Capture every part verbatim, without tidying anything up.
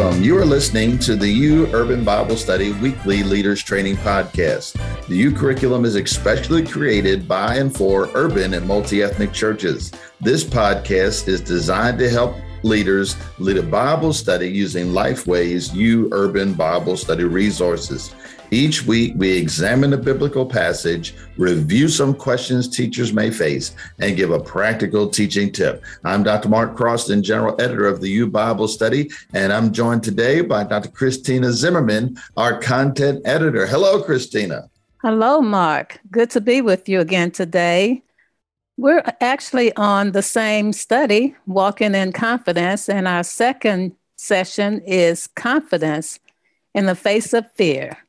Welcome. You are listening to the U Urban Bible Study Weekly Leaders Training Podcast. The U curriculum is especially created by and for urban and multi-ethnic churches. This podcast is designed to help leaders lead a Bible study using Lifeway's U Urban Bible Study resources. Each week, we examine a biblical passage, review some questions teachers may face, and give a practical teaching tip. I'm Doctor Mark Croston, General Editor of the U Bible Study, and I'm joined today by Doctor Christina Zimmerman, our Content Editor. Hello, Christina. Hello, Mark. Good to be with you again today. We're actually on the same study, Walking in Confidence, and our second session is Confidence in the Face of Fear.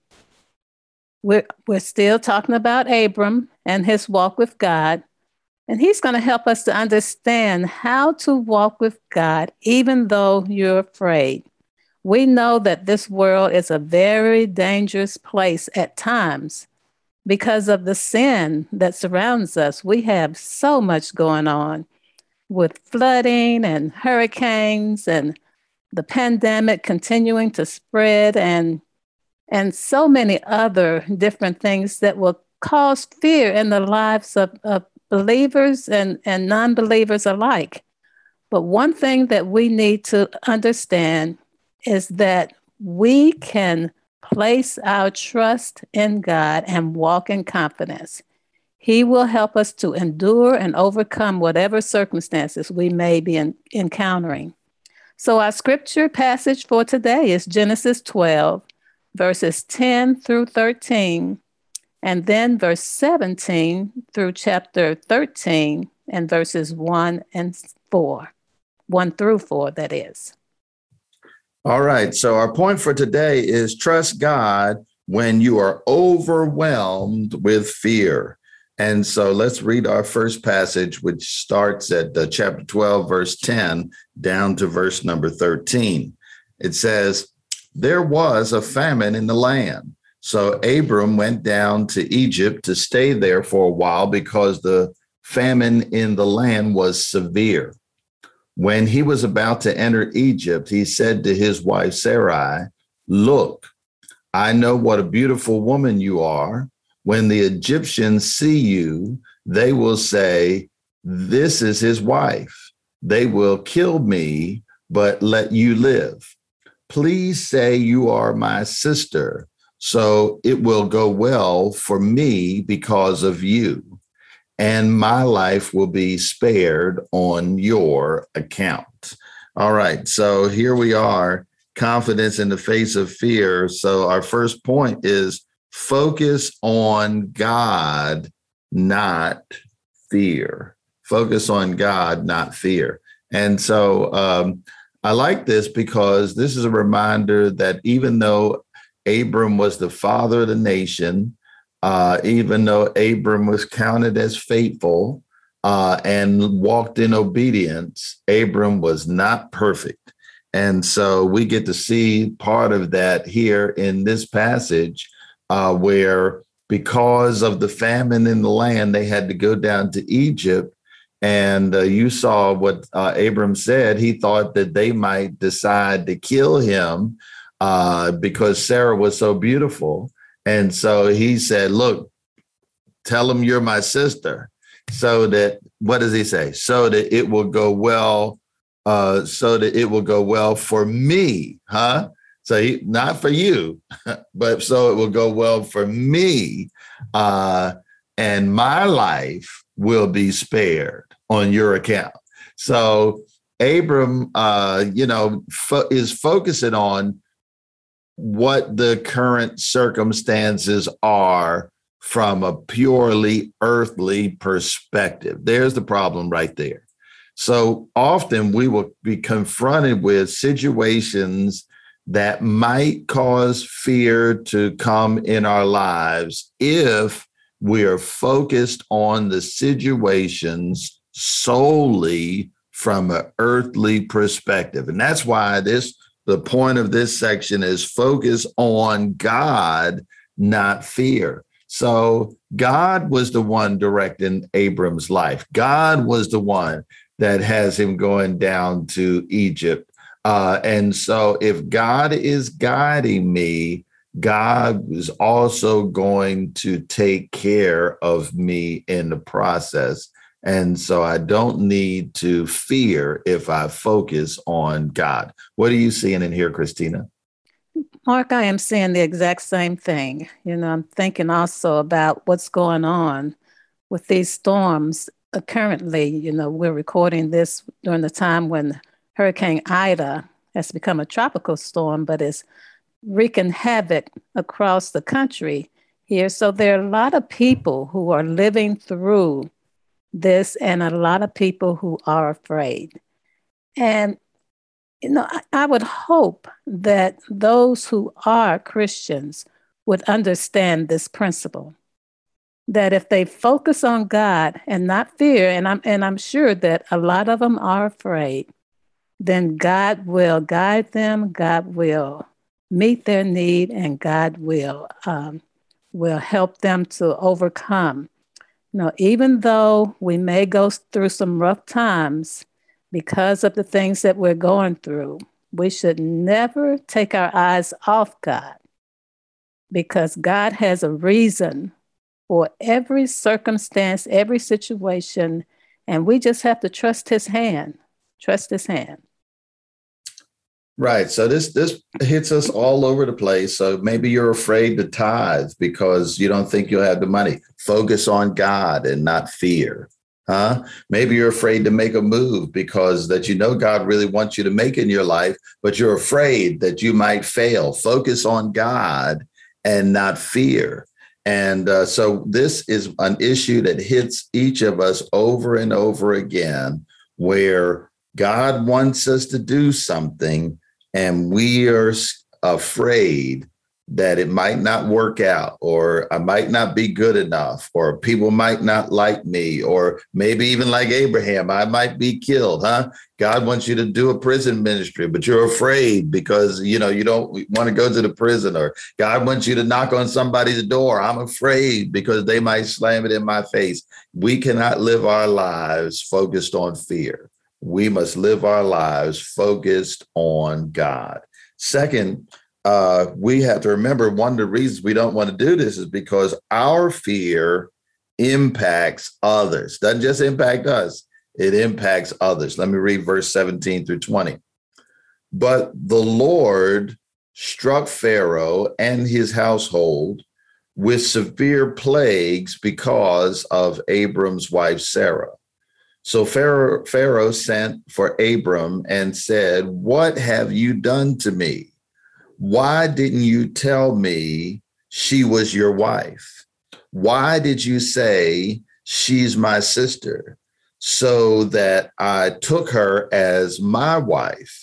We're, we're still talking about Abram and his walk with God, and he's going to help us to understand how to walk with God even though you're afraid. We know that this world is a very dangerous place at times because of the sin that surrounds us. We have so much going on with flooding and hurricanes and the pandemic continuing to spread and and so many other different things that will cause fear in the lives of, of believers and, and non-believers alike. But one thing that we need to understand is that we can place our trust in God and walk in confidence. He will help us to endure and overcome whatever circumstances we may be in, encountering. So our scripture passage for today is Genesis twelve, verses ten through thirteen, and then verse seventeen through chapter thirteen, and verses one and four, one through four, that is. All right. So our point for today is trust God when you are overwhelmed with fear. And so let's read our first passage, which starts at uh, chapter twelve, verse ten, down to verse number thirteen. It says, "There was a famine in the land. So Abram went down to Egypt to stay there for a while because the famine in the land was severe. When he was about to enter Egypt, he said to his wife Sarai, 'Look, I know what a beautiful woman you are. When the Egyptians see you, they will say, "This is his wife." They will kill me, but let you live. Please say you are my sister, so it will go well for me because of you, and my life will be spared on your account." All right, so here we are, confidence in the face of fear. So our first point is focus on God, not fear. Focus on God, not fear. And so um, I like this because this is a reminder that even though Abram was the father of the nation, uh, even though Abram was counted as faithful uh, and walked in obedience, Abram was not perfect. And so we get to see part of that here in this passage uh, where because of the famine in the land, they had to go down to Egypt. And uh, you saw what uh, Abram said. He thought that they might decide to kill him uh, because Sarah was so beautiful. And so he said, "Look, tell them you're my sister so that," what does he say? "So that it will go well, uh, so that it will go well for me," huh? So he, not for you, but so it will go well for me, uh, and my life will be spared on your account. So Abram, uh, you know, fo- is focusing on what the current circumstances are from a purely earthly perspective. There's the problem right there. So often we will be confronted with situations that might cause fear to come in our lives if we are focused on the situations solely from an earthly perspective. And that's why this, the point of this section is focus on God, not fear. So God was the one directing Abram's life. God was the one that has him going down to Egypt. Uh, and so if God is guiding me, God is also going to take care of me in the process. And so I don't need to fear if I focus on God. What are you seeing in here, Christina? Mark, I am saying the exact same thing. You know, I'm thinking also about what's going on with these storms. Uh, currently, you know, we're recording this during the time when Hurricane Ida has become a tropical storm, but is wreaking havoc across the country here. So there are a lot of people who are living through this and a lot of people who are afraid. And, you know, I, I would hope that those who are Christians would understand this principle, that if they focus on God and not fear, and I'm, and I'm sure that a lot of them are afraid, then God will guide them, God will meet their need, and God will um, will help them to overcome. You know, even though we may go through some rough times because of the things that we're going through, we should never take our eyes off God, because God has a reason for every circumstance, every situation, and we just have to trust his hand, trust his hand. Right. So this this hits us all over the place. So maybe you're afraid to tithe because you don't think you'll have the money. Focus on God and not fear. Huh? Maybe you're afraid to make a move because that you know God really wants you to make in your life, but you're afraid that you might fail. Focus on God and not fear. And uh, so this is an issue that hits each of us over and over again, where God wants us to do something, and we are afraid that it might not work out, or I might not be good enough, or people might not like me, or maybe even like Abraham, I might be killed, huh? God wants you to do a prison ministry, but you're afraid because, you know, you don't want to go to the prison, or God wants you to knock on somebody's door. I'm afraid because they might slam it in my face. We cannot live our lives focused on fear. We must live our lives focused on God. Second, uh, we have to remember one of the reasons we don't want to do this is because our fear impacts others. Doesn't just impact us, it impacts others. Let me read verse seventeen through twenty. But the Lord struck Pharaoh and his household with severe plagues because of Abram's wife, Sarah. So Pharaoh, Pharaoh sent for Abram and said, "What have you done to me? Why didn't you tell me she was your wife? Why did you say she's my sister, so that I took her as my wife?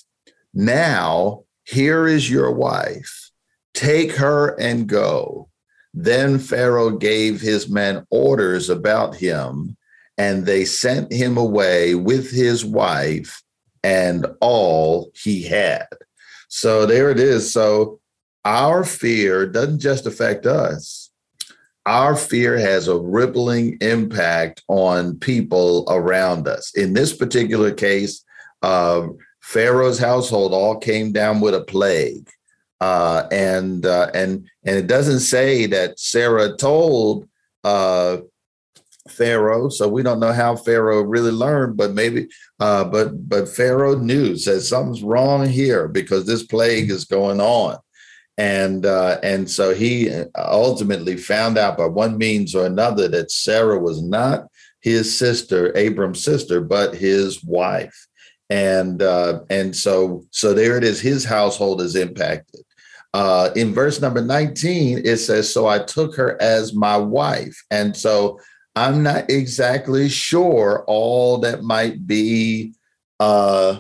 Now, here is your wife. Take her and go." Then Pharaoh gave his men orders about him, and they sent him away with his wife and all he had. So there it is. So our fear doesn't just affect us. Our fear has a rippling impact on people around us. In this particular case, uh, Pharaoh's household all came down with a plague. Uh, and uh, and and it doesn't say that Sarah told uh, Pharaoh, so we don't know how Pharaoh really learned, but maybe, uh, but but Pharaoh knew, says something's wrong here because this plague is going on, and uh, and so he ultimately found out by one means or another that Sarah was not his sister, Abram's sister, but his wife, and uh, and so so there it is. His household is impacted. Uh, in verse number nineteen, it says, "So I took her as my wife," and so I'm not exactly sure all that might be uh,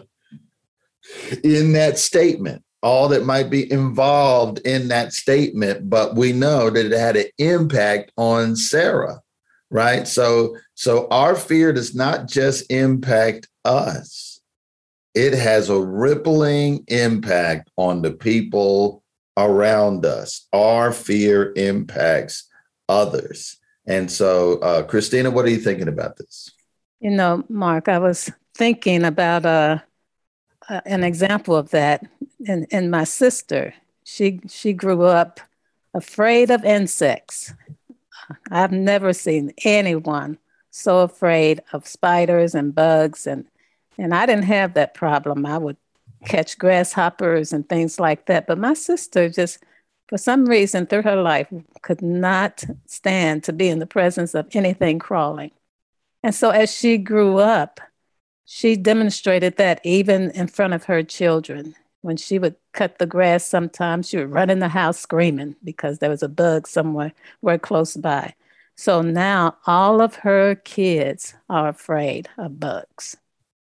in that statement, all that might be involved in that statement, but we know that it had an impact on Sarah, right? So, so our fear does not just impact us. It has a rippling impact on the people around us. Our fear impacts others. And so, uh, Christina, what are you thinking about this? You know, Mark, I was thinking about a, uh, an example of that in, in my sister. She she grew up afraid of insects. I've never seen anyone so afraid of spiders and bugs, and and I didn't have that problem. I would catch grasshoppers and things like that. But my sister just, for some reason, through her life, could not stand to be in the presence of anything crawling. And so as she grew up, she demonstrated that even in front of her children. When she would cut the grass, sometimes she would run in the house screaming because there was a bug somewhere where close by. So now all of her kids are afraid of bugs.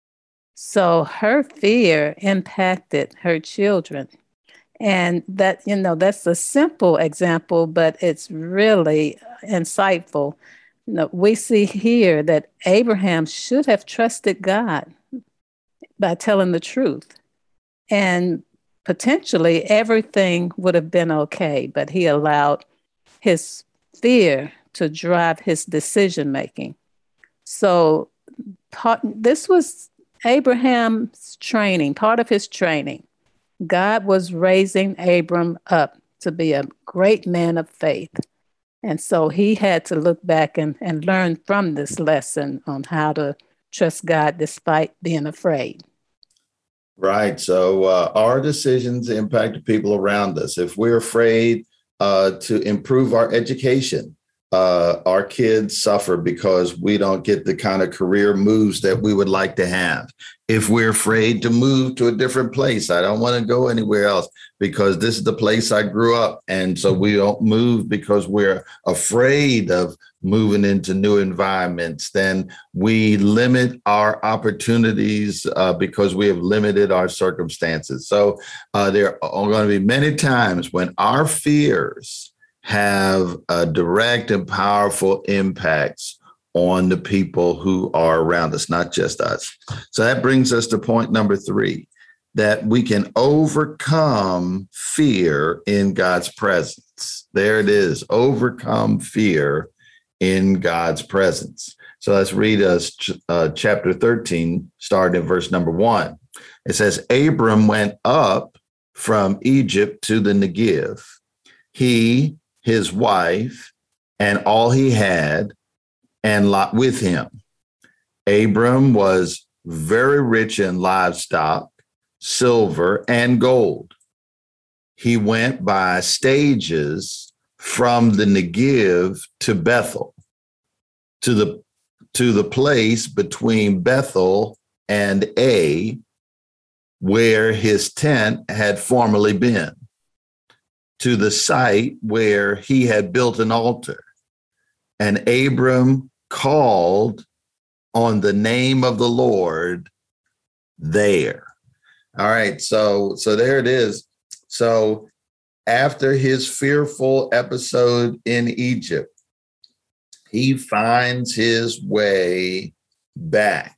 So her fear impacted her children. And that, you know, that's a simple example, but it's really insightful. You know, we see here that Abraham should have trusted God by telling the truth. And potentially everything would have been okay, but he allowed his fear to drive his decision making. So part, this was Abraham's training, part of his training. God was raising Abram up to be a great man of faith. And so he had to look back and, and learn from this lesson on how to trust God despite being afraid. Right. So uh, our decisions impact the people around us. If we're afraid uh, to improve our education, uh, our kids suffer because we don't get the kind of career moves that we would like to have. If we're afraid to move to a different place, I don't want to go anywhere else because this is the place I grew up. And so we don't move because we're afraid of moving into new environments. Then we limit our opportunities uh, because we have limited our circumstances. So uh, there are going to be many times when our fears have a direct and powerful impacts on the people who are around us, not just us. So that brings us to point number three, that we can overcome fear in God's presence. There it is, overcome fear in God's presence. So let's read us uh, chapter thirteen, starting in verse number one. It says, Abram went up from Egypt to the Negev, he, his wife, and all he had, and Lot with him. Abram was very rich in livestock, silver, and gold. He went by stages from the Negev to Bethel, to the, to the place between Bethel and Ai, where his tent had formerly been, to the site where he had built an altar. And Abram called on the name of the Lord there. All right, so so there it is. So after his fearful episode in Egypt, he finds his way back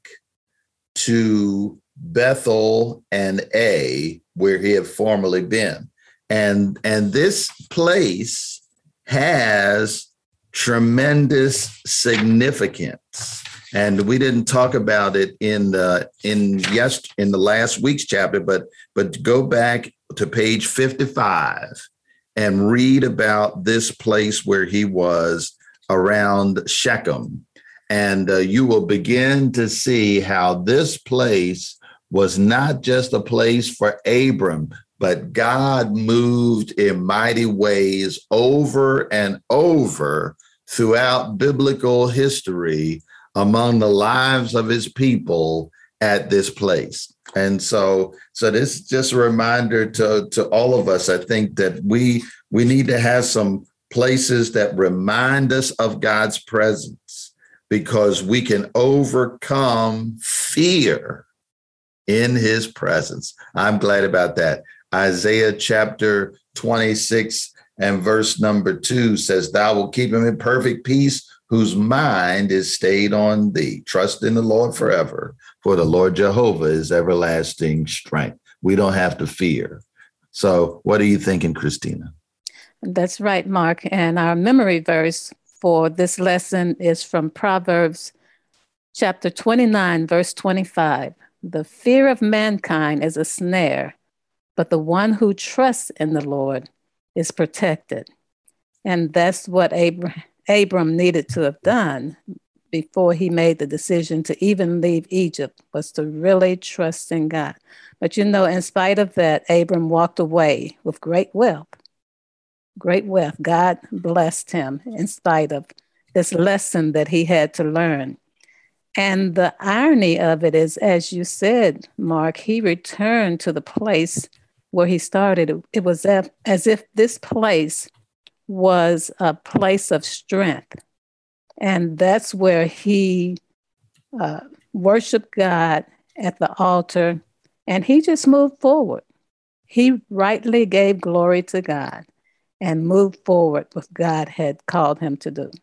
to Bethel and Ai, where he had formerly been. And, and this place has tremendous significance. And we didn't talk about it in the in yes in the last week's chapter, but but go back to page fifty-five and read about this place where he was around Shechem. And uh, you will begin to see how this place was not just a place for Abram, but God moved in mighty ways over and over throughout biblical history among the lives of his people at this place. And so, so this is just a reminder to, to all of us, I think, that we we need to have some places that remind us of God's presence, because we can overcome fear in his presence. I'm glad about that. Isaiah chapter twenty-six and verse number two says, thou will keep him in perfect peace, whose mind is stayed on thee. Trust in the Lord forever, for the Lord Jehovah is everlasting strength. We don't have to fear. So what are you thinking, Christina? That's right, Mark. And our memory verse for this lesson is from Proverbs chapter twenty-nine, verse twenty-five. the fear of mankind is a snare, but the one who trusts in the Lord is protected. And that's what Abram, Abram needed to have done before he made the decision to even leave Egypt, was to really trust in God. But you know, in spite of that, Abram walked away with great wealth. Great wealth. God blessed him in spite of this lesson that he had to learn. And the irony of it is, as you said, Mark, he returned to the place where he started. It was as if this place was a place of strength. And that's where he uh, worshiped God at the altar, and he just moved forward. He rightly gave glory to God and moved forward with what God had called him to do.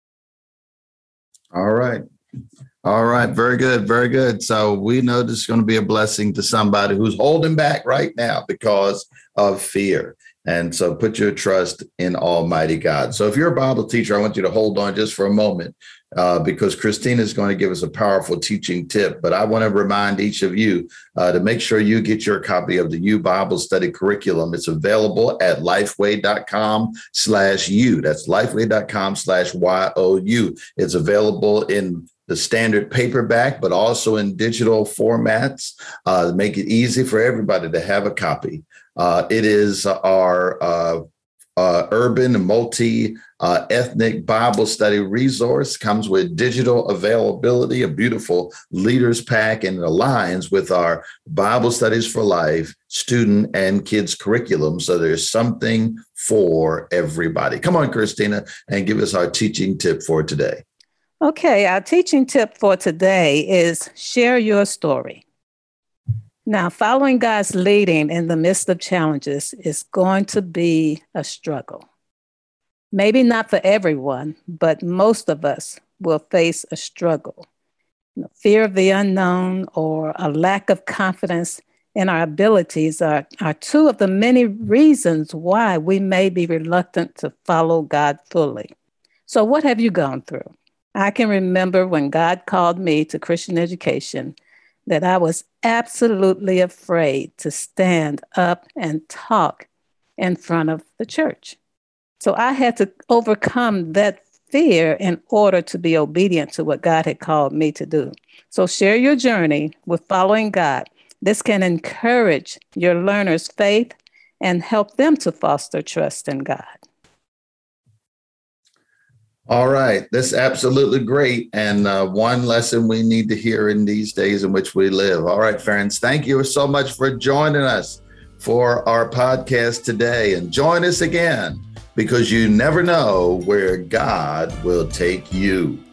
All right. All right. Very good. Very good. So we know this is going to be a blessing to somebody who's holding back right now because of fear. And so put your trust in Almighty God. So if you're a Bible teacher, I want you to hold on just for a moment uh, because Christina is going to give us a powerful teaching tip. But I want to remind each of you uh, to make sure you get your copy of the U Bible Study Curriculum. It's available at lifeway.com slash U. That's lifeway.com slash Y O U. It's available in the standard paperback, but also in digital formats, uh, to make it easy for everybody to have a copy. Uh, it is our uh, uh, urban multi-ethnic uh, Bible study resource, comes with digital availability, a beautiful leaders pack, and it aligns with our Bible Studies for Life student and kids curriculum. So there's something for everybody. Come on, Christina, and give us our teaching tip for today. Okay, our teaching tip for today is share your story. Now, following God's leading in the midst of challenges is going to be a struggle. Maybe not for everyone, but most of us will face a struggle. You know, fear of the unknown or a lack of confidence in our abilities are, are two of the many reasons why we may be reluctant to follow God fully. So what have you gone through? I can remember when God called me to Christian education that I was absolutely afraid to stand up and talk in front of the church. So I had to overcome that fear in order to be obedient to what God had called me to do. So share your journey with following God. This can encourage your learners' faith and help them to foster trust in God. All right. That's absolutely great. And uh, one lesson we need to hear in these days in which we live. All right, friends, thank you so much for joining us for our podcast today. And join us again, because you never know where God will take you.